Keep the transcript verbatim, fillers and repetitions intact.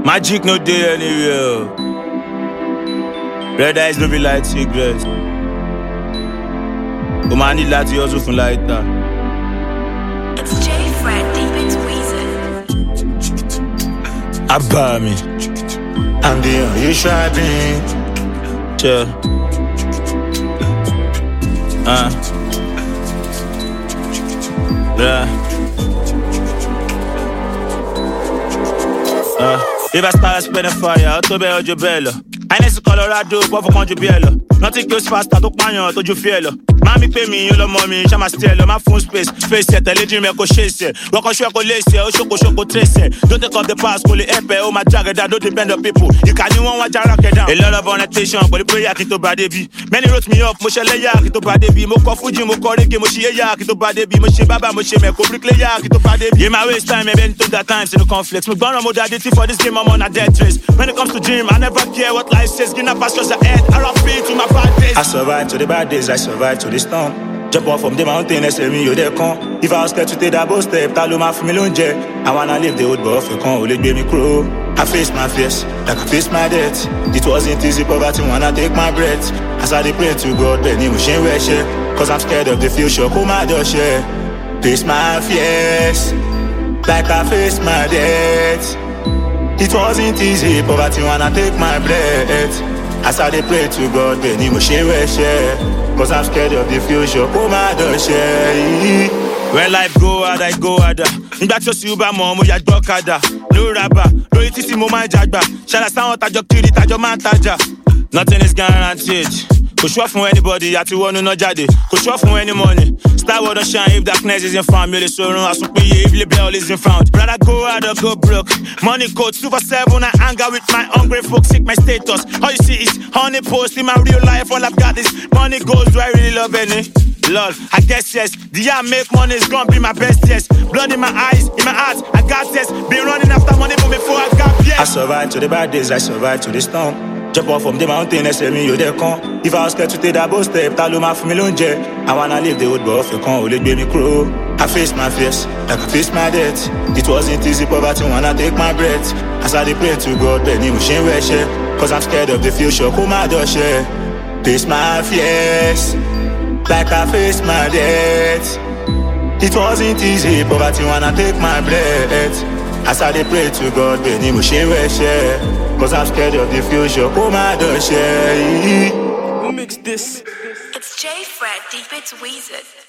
Magic no day anywhere. Red eyes no be like cigarettes. Come on, need láti hustle fún lighter. It's J Fred, deep into Weezer. Abba me. I'm the unusual being. Chill. Uh. Yeah. Uh. If I start spreading fire, I'll tell you your bello. I need to Colorado, but for country bello. Nothing goes faster, to panyo, to you feel. Mommy pay me, you love mommy, shama still, my phone space, face it, tell you me go chase it. Rock on shoko lace, oh shoko shoko trace it. Don't take off the past, call it epe, oh my jagger, that don't depend on people. You can't even want to rock it down. A lot of orientation, but the prayer kito badebi. Many wrote me up, Moshe leya kito badebi. Moko fuji, moko rege, Moshe ya kito badebi. Moshe baba, Moshe me ko brick leya kito badebi. In my waste time, I been to that times in the conflicts. Me born on modality for this game, I'm on a dead trace. When it comes to dream, I never care what life says. Give up past just ahead, I rap to my bad days. I survived to the bad days, I survived to the storm. Jump off from the mountain, they say me, you there come. If I was scared to take that bold step, tell my family longe. I wanna live the old boy off, you can't only be me crow. I faced my fears, like I faced my death. It wasn't easy, poverty, wanna take my breath. As I pray to God, then he will shame where share. Cause I'm scared of the future, come my door share. Face my fears, like I faced my death. It wasn't easy, poverty, wanna take my breath. As I pray to God, then he will shame where share. Cause I'm scared of the future, come my door share. When life go hard, I go harder. Nígbà tí ó sì bá mọ̀, mo yà gbọ́ kadà. No rapper, lórí títí mo máa ń jàgbà. Ṣàlà sáwọn tajọ kiri, tajọ máa ń tajà. Nothing is guaranteed. Kò sure fún anybody, àti wọnú náà jáde. Kò sure fún any money. Star world don't shine if darkness isn't found. Mi ò lè sọ̀rọ̀ àsùnpìyè if label isn't found. Rather go hard or go broke. Money code, super seven, I hang out with my hungry folks. Seek my status. All you see is honey post in my real life. All I've got is money goes. Do I really love any? Lord, I guess yes. The year I make money is gonna be my best yes. Blood in my eyes, in my heart, I got yes. Been running after money but before I got yes. I survived to the bad days, I survived to the storm. Jump off from the mountain, they say me, you there come. If I was scared to take that bold step, tell my family longe. I wanna live the old boy off, you can't only be me crow. I faced my fears, like I faced my death. It wasn't easy, poverty, wanna take my breath. As I pray to God, then he will shame where share. Cause I'm scared of the future, come my door share. Face my fears, like I faced my death. It wasn't easy, poverty, wanna take my breath. As I pray to God, then he will shame where share. Cause I'm scared of the future, come my door share. Who mixed this? It's J Fred, deep into Weezer.